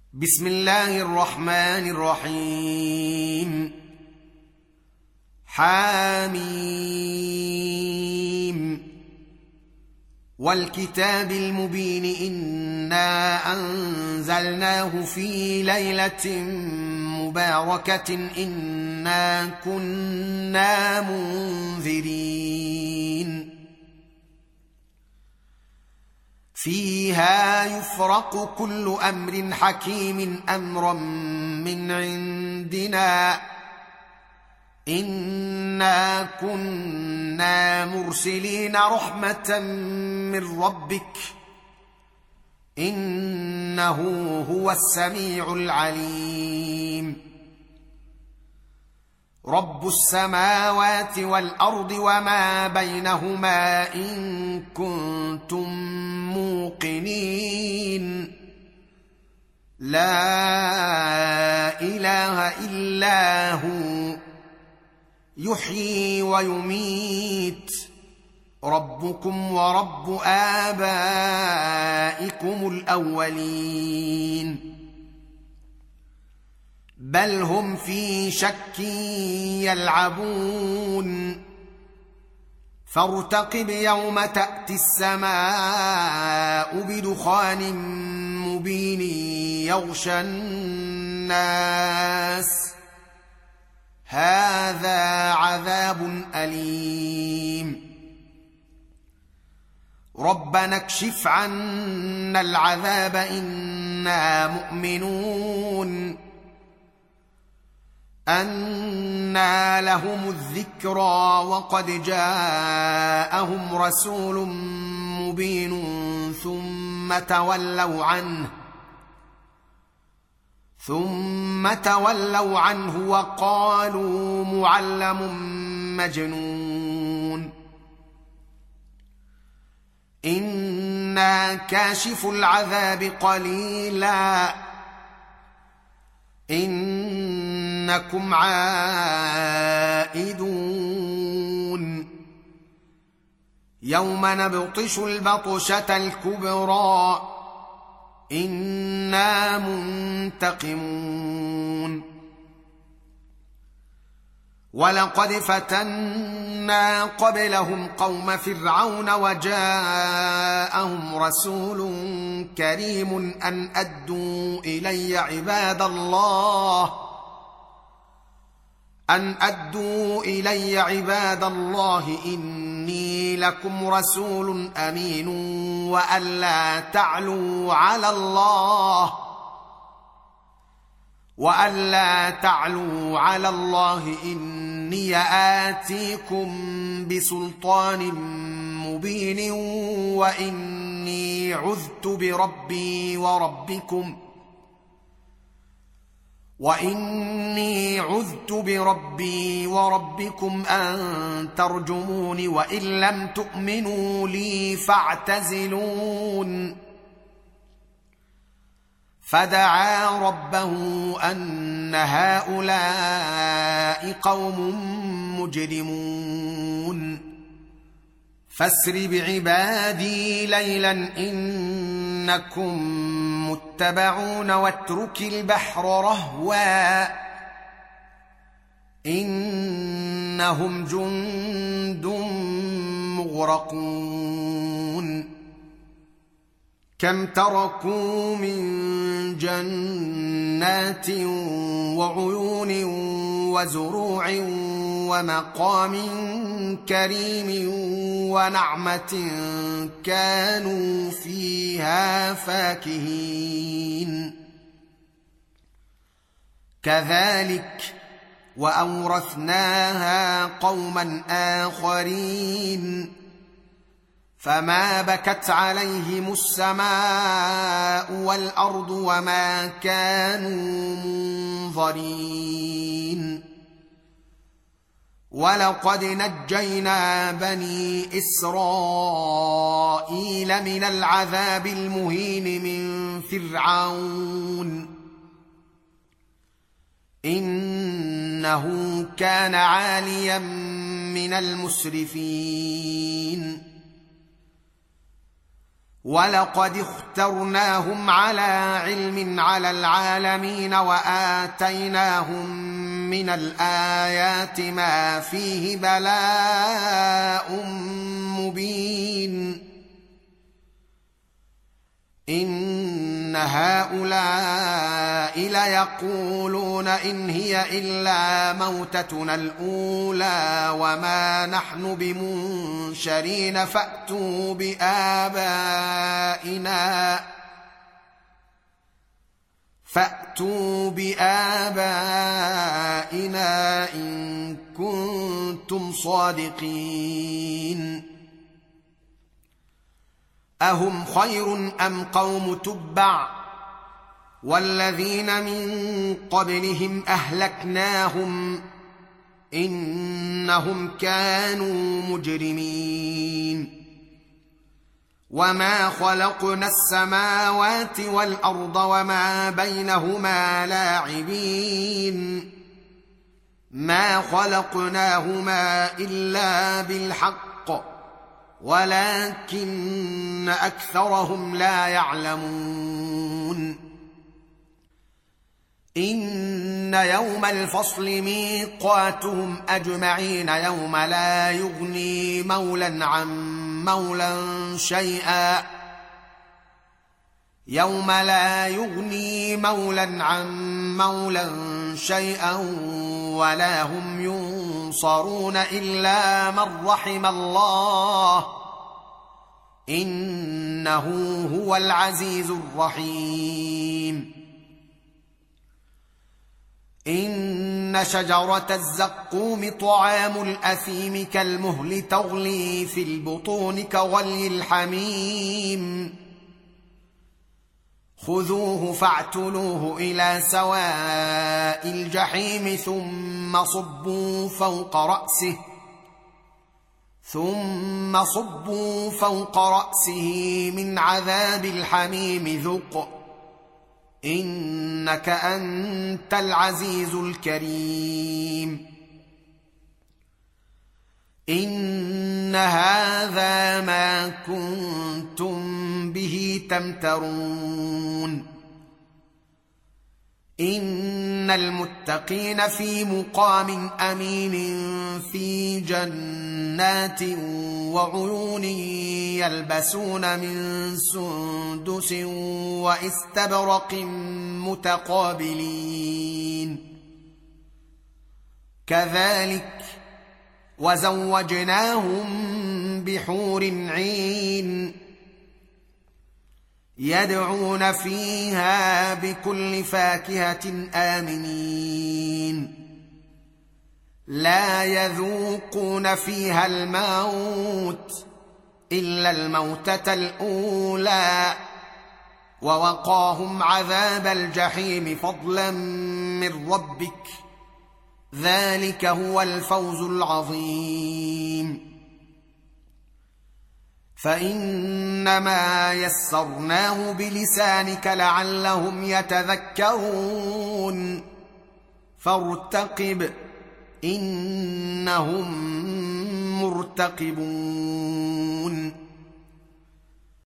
بسم الله الرحمن الرحيم. حاميم والكتاب المبين إنا أنزلناه في ليلة مباركة إنا كنا منذرين فيها يفرق كل أمر حكيم أمرا من عندنا إنا كنا مرسلين رحمة من ربك إنه هو السميع العليم. رب السماوات والأرض وما بينهما إن كنتم موقنين لا إله إلا هو يحيي ويميت ربكم ورب آبائكم الأولين بل هم في شك يلعبون فارتقب يوم تأتي السماء بدخان مبين يغشى الناس هذا عذاب أليم. ربنا اكشف عنا العذاب إنا مؤمنون أنى لهم الذكرى وقد جاءهم رسول مبين ثم تولوا عنه وقالوا معلم مجنون إنا كاشف العذاب قليلا إنكم عائدون يوم نبطش البطشة الكبرى إنا منتقمون ولقد فتنا قبلهم قوم فرعون وجاءهم رسول كريم أن أدوا إلي عباد الله إني لكم رسول أمين وألا تعلوا على الله إني آتيكم بسلطان مبين وإني عذت بربي وربكم أن ترجمون وإن لم تؤمنوا لي فاعتزلون فدعا ربه أن هؤلاء قوم مجرمون فاسر بعبادي ليلا إنكم متبعون واترك البحر رهوا إنهم جند مغرقون كم تركوا من جنات وعيون وزروع ومقام كريم ونعمة كانوا فيها فاكهين كذلك وأورثناها قوما آخرين فما بكت عليهم السماء والأرض وما كانوا منظرين ولقد نجينا بني إسرائيل من العذاب المهين من فرعون إنه كان عاليا من المسرفين ولقد اخترناهم على علم على العالمين وآتيناهم من الآيات ما فيه بلاء مبين إن هؤلاء ليقولون إن هي إلا موتتنا الأولى وما نحن بمنشرين فأتوا بآبائنا إن كنتم صادقين أهم خير أم قوم تبع والذين من قبلهم أهلكناهم إنهم كانوا مجرمين وما خلقنا السماوات والأرض وما بينهما لاعبين ما خلقناهما إلا بالحق ولكن أكثرهم لا يعلمون إن يوم الفصل ميقاتهم أجمعين يوم لا يغني مولى عن مولى شيئا ولا هم ينصرون إلا من رحم الله إنه هو العزيز الرحيم إن شجرة الزقوم طعام الأثيم كالمهل تغلي في البطون كغلي الحميم خذوه فاعتلوه إلى سواء الجحيم ثم صبوا فوق رأسه من عذاب الحميم ذق إنك أنت العزيز الكريم إن هذا ما كنتم به تمترون إن المتقين في مقام أمين في جنات وعيون يلبسون من سندس واستبرق متقابلين كذلك وزوجناهم بحور عين يدعون فيها بكل فاكهة آمنين لا يذوقون فيها الموت إلا الموتة الأولى ووقاهم عذاب الجحيم فضلا من ربك ذلك هو الفوز العظيم فإنما يسرناه بلسانك لعلهم يتذكرون فارتقب إنهم مرتقبون